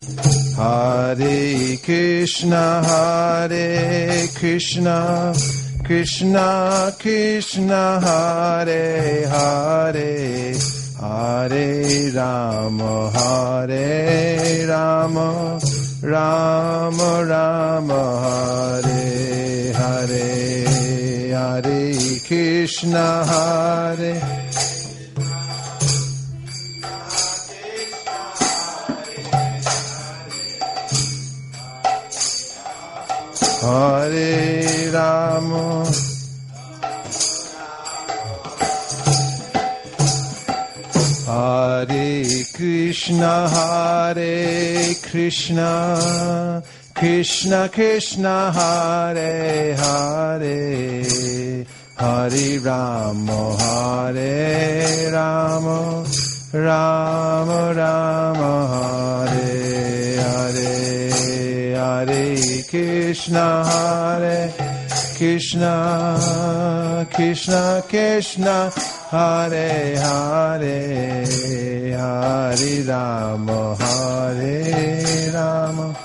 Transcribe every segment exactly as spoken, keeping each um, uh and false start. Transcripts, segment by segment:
Hare Krishna, Hare Krishna, Krishna Krishna, Hare Hare, Hare Rama, Hare Rama, Rama Rama, Hare Hare, Hare Krishna, Hare Hare Rama, Hare Krishna, Hare Krishna, Krishna Krishna, Hare Hare, Hare Rama, Hare Rama, Rama Rama, Hare Hare, Hare Krishna, Hare Krishna, Krishna Krishna, Hare Hare, Hare Rama, Hare Rama,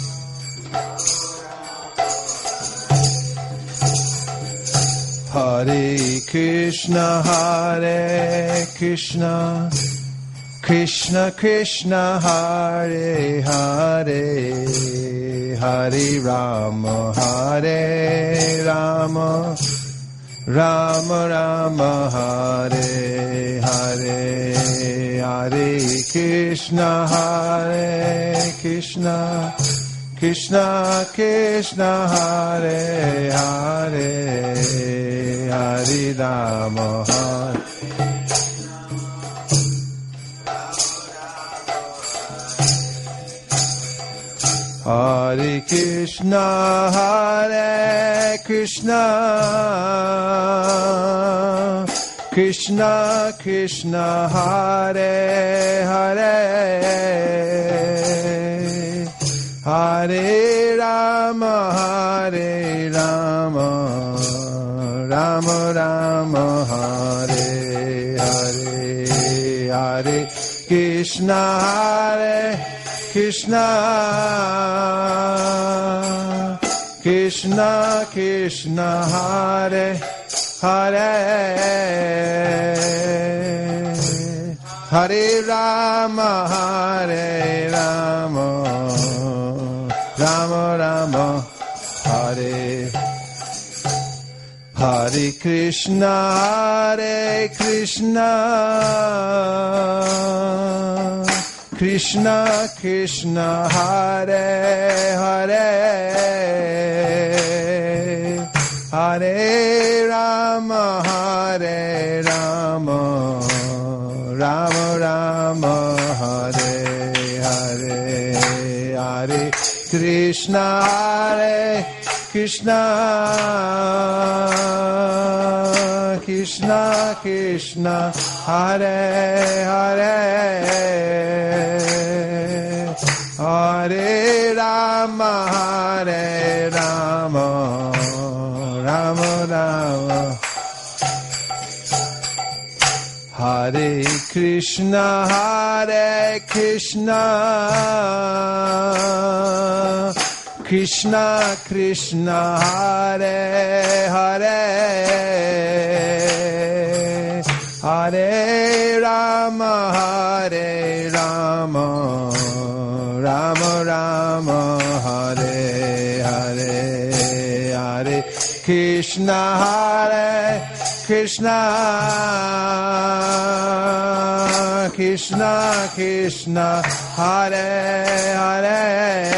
Hare Krishna, Hare Krishna, Krishna Krishna, Hare Hare, Hare Rama, Hare Rama, Rama Rama, Hare Hare, Hare Krishna, Hare Krishna, Krishna Krishna, Hare Hare, Hare Rama, Hare Hare Krishna, Hare Krishna, Krishna Krishna, Hare Hare, Hare Rama, Hare Rama, Rama Rama, Hare Hare, Hare Krishna, Hare Krishna, Krishna Krishna, Hare Hare, Hare Rama, Hare Rama, Rama Rama, Hare Hare Krishna, Hare Krishna, Krishna Krishna, Hare Hare, Hare Rama, Hare Rama, Rama Rama, Hare Hare, Hare Krishna, Hare Krishna, Krishna Krishna, Hare Hare, Hare Rama, Hare Rama, Rama Rama, Hare Krishna, Hare Krishna, Krishna Krishna, Hare Hare, Hare Rama, Hare Rama, Rama Rama, Hare Hare, Hare Krishna, Hare Krishna, Krishna Krishna, Hare Hare,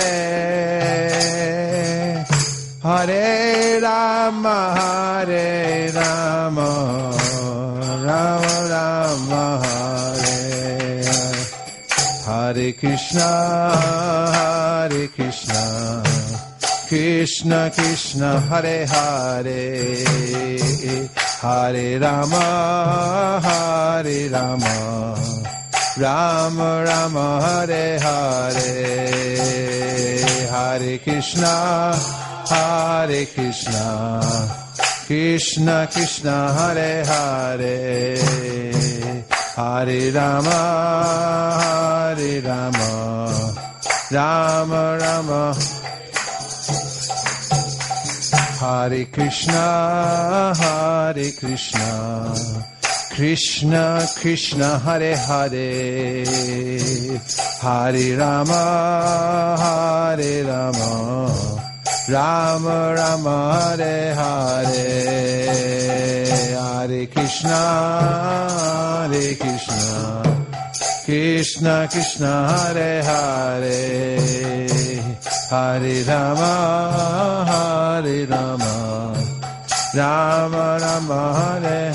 Hare Rama, Hare Rama, Rama Rama, Hare Hare, Hare Krishna, Hare Krishna, Krishna Krishna, Hare Hare, Hare Rama, Hare Rama, Rama Rama, Hare Hare, Hare Krishna, Hare Krishna, Krishna Krishna, Hare Hare, Hare Rama, Hare Rama, Rama Rama Hare Krishna Hare Krishna Krishna Krishna Hare Hare Hare Rama Hare Rama Rama Rama Hare Hare Hare Krishna Hare Krishna Krishna Krishna Hare Hare Hare Rama Hare Rama Rama Rama Hare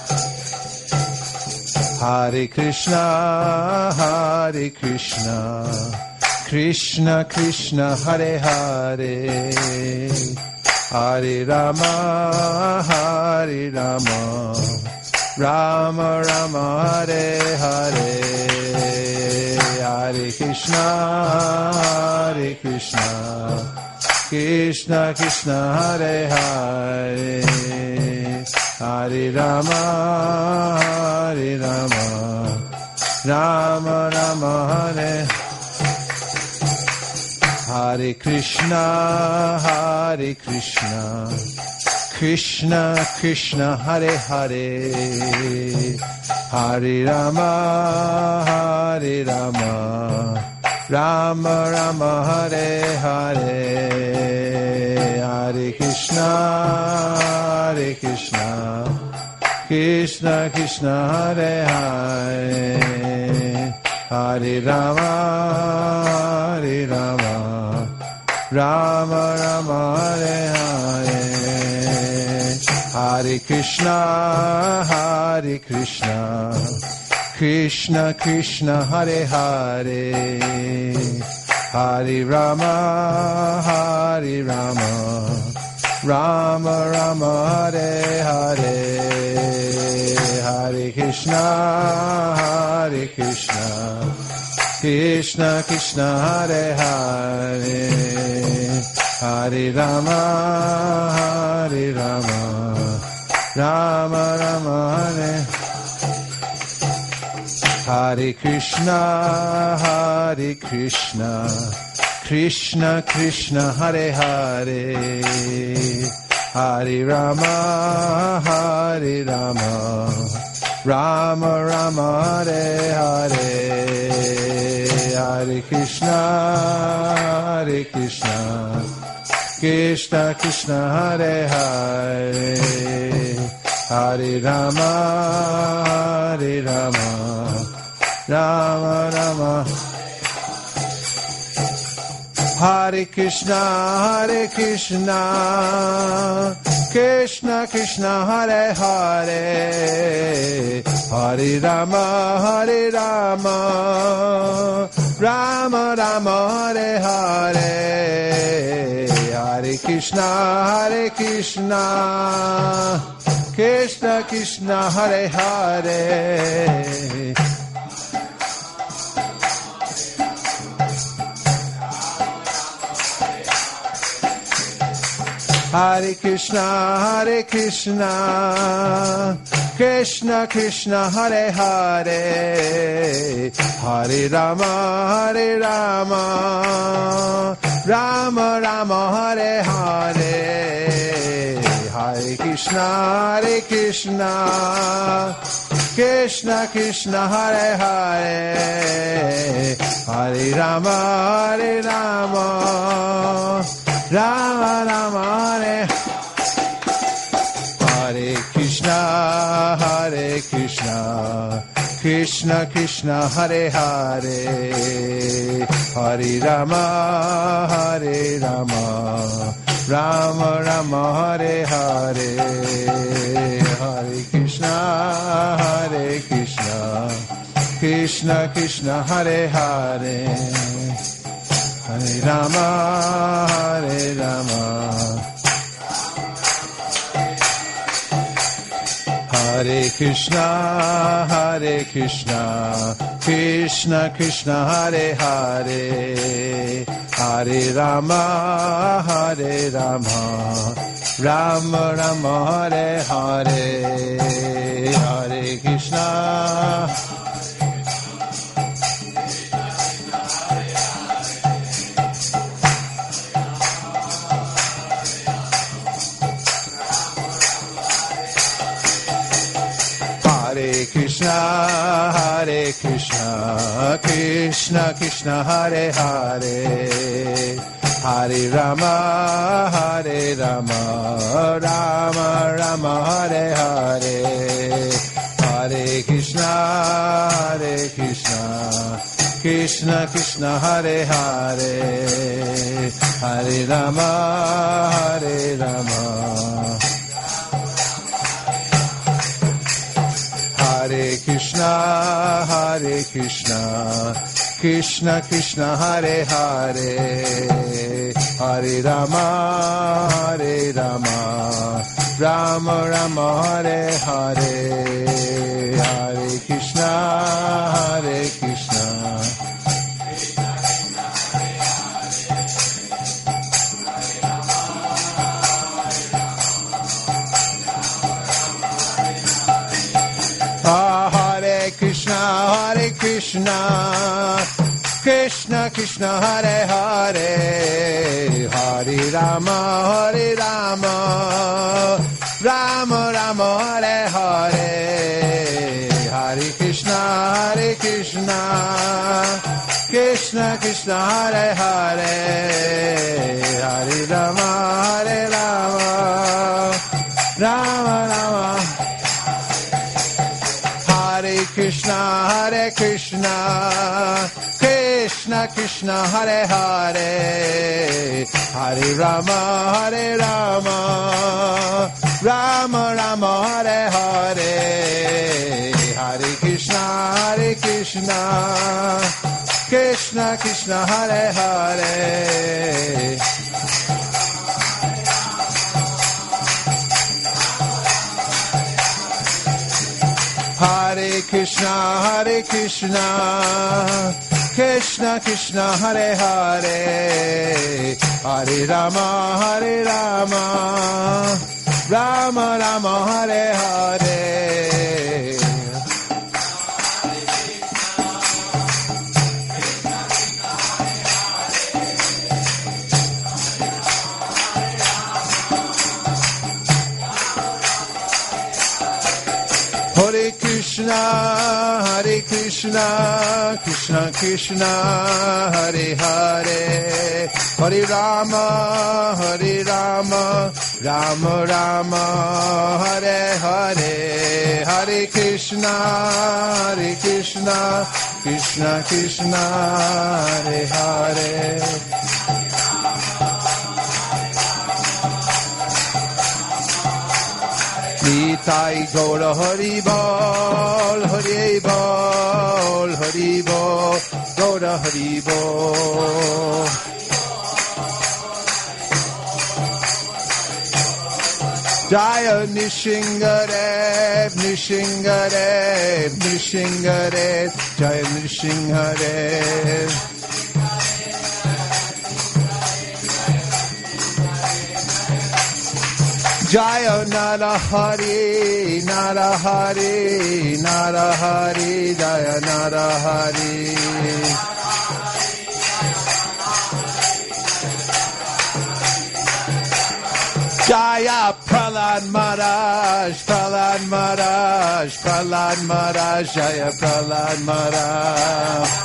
Hare Krishna Hare Krishna Krishna Krishna Hare Hare Hare Rama Hare Rama Rama Rama Hare Hare Hare Krishna Hare Krishna Krishna Krishna Hare Hare Hare Rama Hare Rama Rama Rama Hare Hare Krishna Hare Krishna Krishna Krishna Hare Hare Hare Rama Hare Rama Rama Rama Hare Hare Hare Krishna Hare Krishna Krishna Krishna Hare Hare Hare Rama Hare Rama Rama Rama Hare Hare Hare Krishna Hare Krishna Krishna Krishna Hare Hare Hare Rama Hare Rama Rama Rama Hare Hare Hare Krishna Hare Krishna Krishna Krishna Hare Hare Hare Rama Hare Rama Rama Rama Hare Hare Krishna Hare Krishna Krishna Krishna Hare Hare Hare Rama Hare Rama Rama Rama Hare Hare Hare Krishna Hare Krishna Krishna Krishna Hare Hare Hare Rama Hare Rama Rama Rama Hare Krishna Hare Krishna Krishna Krishna Hare Hare Hare Rama Hare Rama Rama Rama Hare Hare Hare Krishna Hare Krishna Krishna Krishna Hare Hare Hare Krishna Hare Krishna Krishna Krishna Hare Hare Hare Rama Hare Rama Rama Rama Hare Hare Hare Krishna Hare Krishna Krishna Krishna Hare Hare Hare Rama Hare Rama Rama Rama Hare Hare Krishna Hare Krishna Krishna Krishna Hare Hare Hare Rama Hare Rama Rama Rama Hare Hare Hare Krishna Hare Krishna Krishna Krishna Hare Hare Hare Rama Hare Rama Hare Krishna Hare Krishna Krishna Krishna Hare Hare Hare Rama Hare Rama Rama Rama Hare Hare Hare Krishna Hare Krishna, Krishna Krishna, Hare Hare, Hare Rama, Hare Rama, Rama Rama, Hare Hare, Hare Krishna, Hare Krishna, Krishna Krishna, Hare Hare, Hare Rama, Hare Rama. Hare Krishna, Hare Krishna, Krishna Krishna, Hare Hare, Hare Rama, Hare Rama, Rama Rama, Hare Hare, Hare Krishna, Hare Krishna. Hare Krishna, Hare Krishna, Krishna Krishna, Hare Hare, Hare Rama, Hare Rama, Rama Rama, Hare Hare, Hare Krishna, Hare Krishna, Krishna Krishna, Hare Hare, Hare Rama, Hare Rama, Rama Rama. Hare Krishna, Hare Krishna, Krishna Krishna, Hare Hare, Hare Rama, Hare Rama, Rama Rama, Hare Hare, Hare Krishna, Hare Krishna, Krishna Krishna, Hare Hare. Hare Krishna, Hare Krishna, Krishna Krishna, Hare Hare, Hare Rama, Hare Rama, Rama Rama, Hare Hare. Hare Krishna, Hare Krishna, Krishna Krishna, Hare Hare, Hare Rama, Hare Rama, Rama Rama, Hare Hare, Hare Krishna, Hare Krishna, Krishna Krishna, Hare Hare. Nitai Gaura Hari Bol, Hari Bol, Hari Bol, Gaura Hari Bol. Jaya Nishingadev, Nishingadev, Nishingadev, Jaya Nishingadev. Jaya Narahari, Narahari, Narahari, Jaya Narahari. Jaya Prahlad Maharaj, Prahlad Maharaj, Prahlad Maharaj, Jaya Prahlad Maharaj.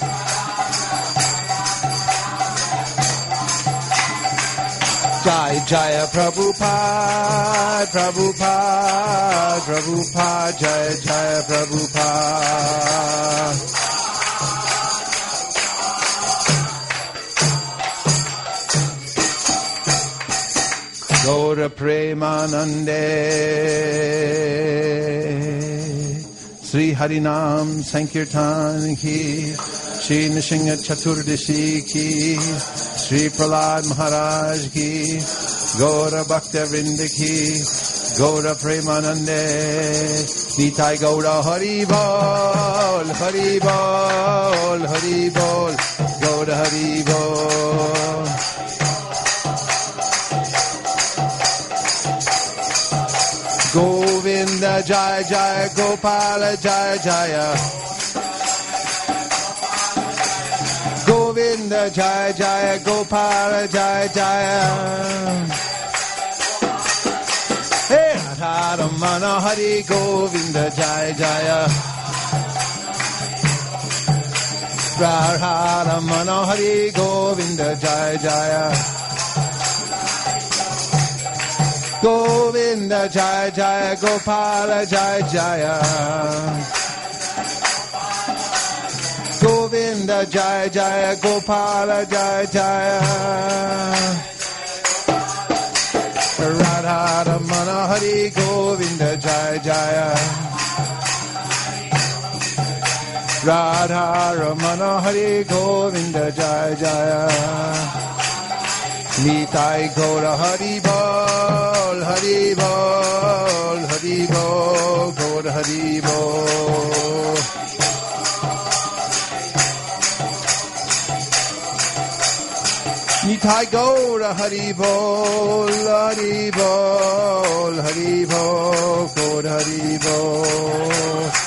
Jai Jaya Prabhupada, Prabhupada, Prabhupada, Jaya Jaya Prabhupada. Gaura Premanande, Sri Harinam Sankirtan Ki, Shri Nishinga Chaturdashi Ki, Shri Prahlad Maharaj Ki, Gaura Bhakta Vrinda Ki, Gaura Premanande, Nitai Gaura Hari Bol, Hari Bol, Hari Bol, Gaura Hari Bol. Govinda Jaya Jaya Gopala Jaya Jaya. Govinda Jaya Jaya Gopala Jaya Jaya. Hey Radha Ramana Hari Govinda Jaya Jaya. Radha Ramana Hari Govinda Jaya Jaya Govinda Jaya Jaya Gopala Jaya Jaya Govinda Jaya Jaya Gopala Jaya Jaya Radha Ramana Hari Govinda Jaya Jaya Radha Ramana Hari Govinda Jaya Jaya Nitai Gaura Hari Bol Hari Bol Hari Bol Gaura Hari Bol Nitai Gaura Hari Bol Hari Bol Hari Bol Gaura Hari Bol